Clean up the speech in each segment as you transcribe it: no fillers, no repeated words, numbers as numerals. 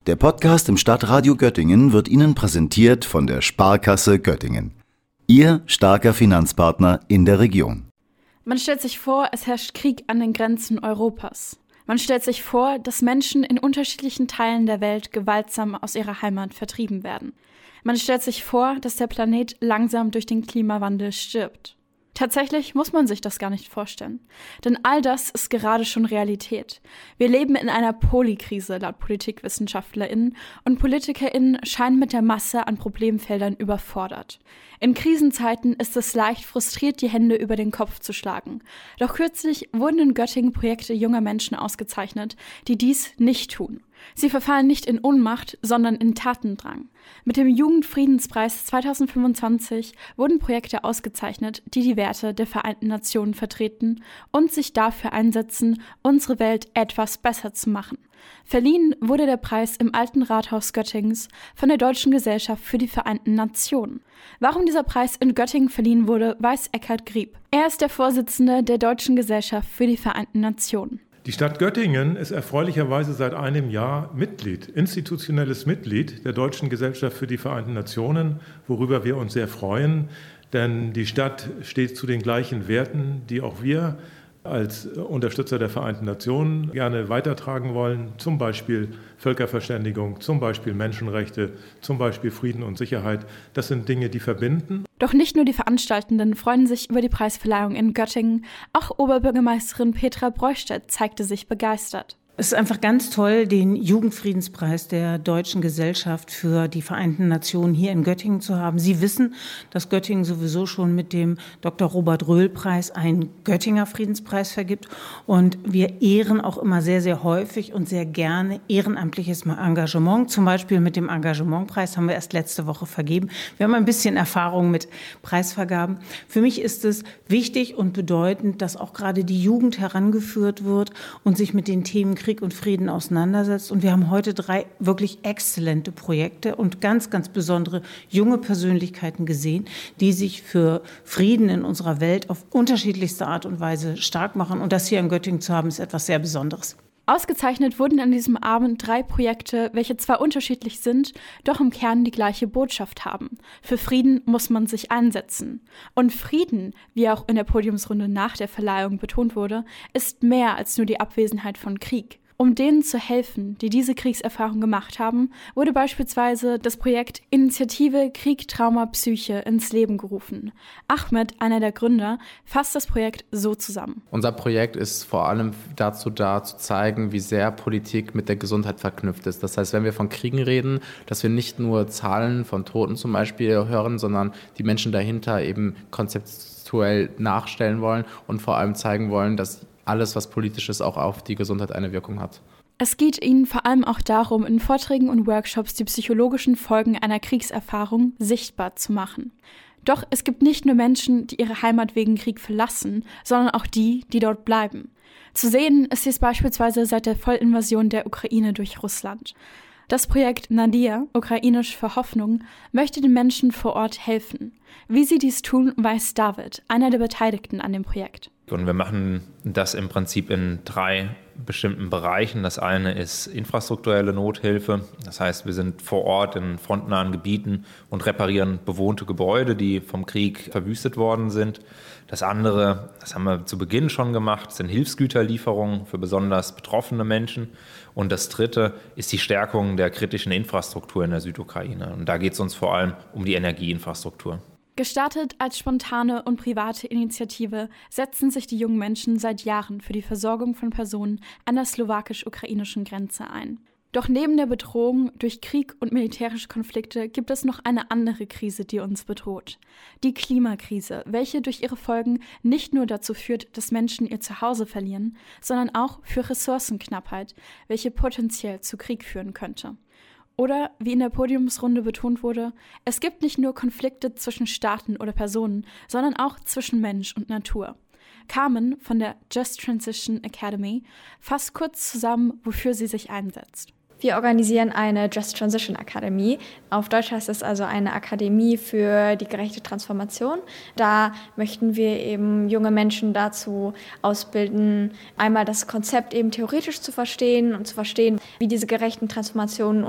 Der Podcast im Stadtradio Göttingen wird Ihnen präsentiert von der Sparkasse Göttingen. Ihr starker Finanzpartner in der Region. Man stellt sich vor, es herrscht Krieg an den Grenzen Europas. Man stellt sich vor, dass Menschen in unterschiedlichen Teilen der Welt gewaltsam aus ihrer Heimat vertrieben werden. Man stellt sich vor, dass der Planet langsam durch den Klimawandel stirbt. Tatsächlich muss man sich das gar nicht vorstellen, denn all das ist gerade schon Realität. Wir leben in einer Polykrise laut PolitikwissenschaftlerInnen und PolitikerInnen scheinen mit der Masse an Problemfeldern überfordert. In Krisenzeiten ist es leicht, frustriert die Hände über den Kopf zu schlagen. Doch kürzlich wurden in Göttingen Projekte junger Menschen ausgezeichnet, die dies nicht tun. Sie verfallen nicht in Ohnmacht, sondern in Tatendrang. Mit dem Jugendfriedenspreis 2025 wurden Projekte ausgezeichnet, die die Werte der Vereinten Nationen vertreten und sich dafür einsetzen, unsere Welt etwas besser zu machen. Verliehen wurde der Preis im Alten Rathaus Göttingens von der Deutschen Gesellschaft für die Vereinten Nationen. Warum dieser Preis in Göttingen verliehen wurde, weiß Eckhard Grieb. Er ist der Vorsitzende der Deutschen Gesellschaft für die Vereinten Nationen. Die Stadt Göttingen ist erfreulicherweise seit einem Jahr institutionelles Mitglied der Deutschen Gesellschaft für die Vereinten Nationen, worüber wir uns sehr freuen, denn die Stadt steht zu den gleichen Werten, die auch wir als Unterstützer der Vereinten Nationen gerne weitertragen wollen, zum Beispiel Völkerverständigung, zum Beispiel Menschenrechte, zum Beispiel Frieden und Sicherheit. Das sind Dinge, die verbinden. Doch nicht nur die Veranstaltenden freuen sich über die Preisverleihung in Göttingen, auch Oberbürgermeisterin Petra Breustedt zeigte sich begeistert. Es ist einfach ganz toll, den Jugendfriedenspreis der Deutschen Gesellschaft für die Vereinten Nationen hier in Göttingen zu haben. Sie wissen, dass Göttingen sowieso schon mit dem Dr. Robert-Röhl-Preis einen Göttinger Friedenspreis vergibt. Und wir ehren auch immer sehr, sehr häufig und sehr gerne ehrenamtliches Engagement. Zum Beispiel mit dem Engagementpreis haben wir erst letzte Woche vergeben. Wir haben ein bisschen Erfahrung mit Preisvergaben. Für mich ist es wichtig und bedeutend, dass auch gerade die Jugend herangeführt wird und sich mit den Themen Krieg und Frieden auseinandersetzt. Und wir haben heute 3 wirklich exzellente Projekte und ganz, ganz besondere junge Persönlichkeiten gesehen, die sich für Frieden in unserer Welt auf unterschiedlichste Art und Weise stark machen. Und das hier in Göttingen zu haben, ist etwas sehr Besonderes. Ausgezeichnet wurden an diesem Abend 3 Projekte, welche zwar unterschiedlich sind, doch im Kern die gleiche Botschaft haben. Für Frieden muss man sich einsetzen. Und Frieden, wie auch in der Podiumsrunde nach der Verleihung betont wurde, ist mehr als nur die Abwesenheit von Krieg. Um denen zu helfen, die diese Kriegserfahrung gemacht haben, wurde beispielsweise das Projekt Initiative Krieg, Trauma, Psyche ins Leben gerufen. Ahmed, einer der Gründer, fasst das Projekt so zusammen. Unser Projekt ist vor allem dazu da, zu zeigen, wie sehr Politik mit der Gesundheit verknüpft ist. Das heißt, wenn wir von Kriegen reden, dass wir nicht nur Zahlen von Toten zum Beispiel hören, sondern die Menschen dahinter eben konzeptuell nachstellen wollen und vor allem zeigen wollen, dass alles, was politisch ist, auch auf die Gesundheit eine Wirkung hat. Es geht ihnen vor allem auch darum, in Vorträgen und Workshops die psychologischen Folgen einer Kriegserfahrung sichtbar zu machen. Doch es gibt nicht nur Menschen, die ihre Heimat wegen Krieg verlassen, sondern auch die, die dort bleiben. Zu sehen ist dies beispielsweise seit der Vollinvasion der Ukraine durch Russland. Das Projekt Nadia, ukrainisch für Hoffnung, möchte den Menschen vor Ort helfen. Wie sie dies tun, weiß David, einer der Beteiligten an dem Projekt. Und wir machen das im Prinzip in 3 bestimmten Bereichen. Das eine ist infrastrukturelle Nothilfe. Das heißt, wir sind vor Ort in frontnahen Gebieten und reparieren bewohnte Gebäude, die vom Krieg verwüstet worden sind. Das andere, das haben wir zu Beginn schon gemacht, sind Hilfsgüterlieferungen für besonders betroffene Menschen. Und das dritte ist die Stärkung der kritischen Infrastruktur in der Südukraine. Und da geht es uns vor allem um die Energieinfrastruktur. Gestartet als spontane und private Initiative setzen sich die jungen Menschen seit Jahren für die Versorgung von Personen an der slowakisch-ukrainischen Grenze ein. Doch neben der Bedrohung durch Krieg und militärische Konflikte gibt es noch eine andere Krise, die uns bedroht. Die Klimakrise, welche durch ihre Folgen nicht nur dazu führt, dass Menschen ihr Zuhause verlieren, sondern auch für Ressourcenknappheit, welche potenziell zu Krieg führen könnte. Oder, wie in der Podiumsrunde betont wurde, es gibt nicht nur Konflikte zwischen Staaten oder Personen, sondern auch zwischen Mensch und Natur. Carmen von der Just Transition Academy fasst kurz zusammen, wofür sie sich einsetzt. Wir organisieren eine Just Transition Akademie. Auf Deutsch heißt es also eine Akademie für die gerechte Transformation. Da möchten wir eben junge Menschen dazu ausbilden, einmal das Konzept eben theoretisch zu verstehen und zu verstehen, wie diese gerechten Transformationen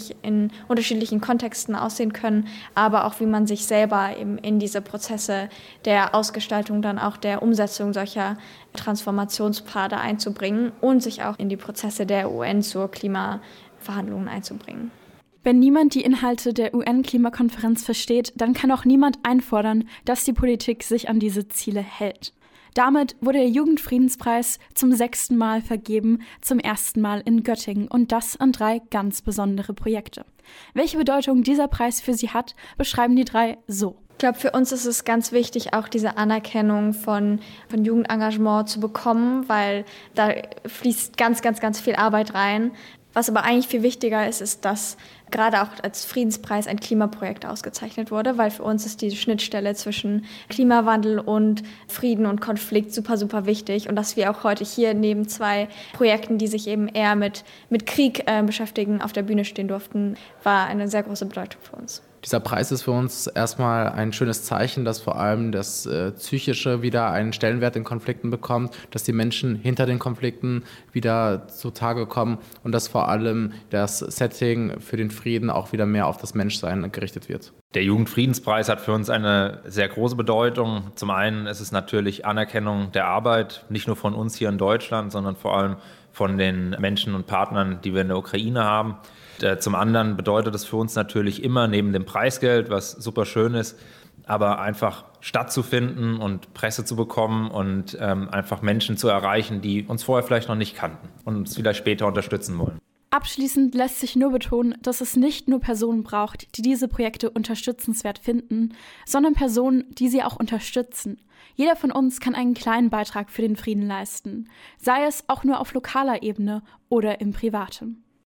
in unterschiedlichen Kontexten aussehen können, aber auch wie man sich selber eben in diese Prozesse der Ausgestaltung, dann auch der Umsetzung solcher Transformationspfade einzubringen und sich auch in die Prozesse der UN zur Klimaverhandlungen einzubringen. Wenn niemand die Inhalte der UN-Klimakonferenz versteht, dann kann auch niemand einfordern, dass die Politik sich an diese Ziele hält. Damit wurde der Jugendfriedenspreis zum 6. Mal vergeben, zum 1. Mal in Göttingen und das an 3 ganz besondere Projekte. Welche Bedeutung dieser Preis für sie hat, beschreiben die 3 so. Ich glaube, für uns ist es ganz wichtig, auch diese Anerkennung von Jugendengagement zu bekommen, weil da fließt ganz, ganz, ganz viel Arbeit rein. Was aber eigentlich viel wichtiger ist, dass gerade auch als Friedenspreis ein Klimaprojekt ausgezeichnet wurde, weil für uns ist die Schnittstelle zwischen Klimawandel und Frieden und Konflikt super, super wichtig. Und dass wir auch heute hier neben 2 Projekten, die sich eben eher mit Krieg beschäftigen, auf der Bühne stehen durften, war eine sehr große Bedeutung für uns. Dieser Preis ist für uns erstmal ein schönes Zeichen, dass vor allem das Psychische wieder einen Stellenwert in Konflikten bekommt, dass die Menschen hinter den Konflikten wieder zutage kommen und dass vor allem das Setting für den Frieden auch wieder mehr auf das Menschsein gerichtet wird. Der Jugendfriedenspreis hat für uns eine sehr große Bedeutung. Zum einen ist es natürlich Anerkennung der Arbeit, nicht nur von uns hier in Deutschland, sondern vor allem von den Menschen und Partnern, die wir in der Ukraine haben. Zum anderen bedeutet es für uns natürlich immer neben dem Preisgeld, was super schön ist, aber einfach stattzufinden und Presse zu bekommen und einfach Menschen zu erreichen, die uns vorher vielleicht noch nicht kannten und uns vielleicht später unterstützen wollen. Abschließend lässt sich nur betonen, dass es nicht nur Personen braucht, die diese Projekte unterstützenswert finden, sondern Personen, die sie auch unterstützen. Jeder von uns kann einen kleinen Beitrag für den Frieden leisten, sei es auch nur auf lokaler Ebene oder im Privaten.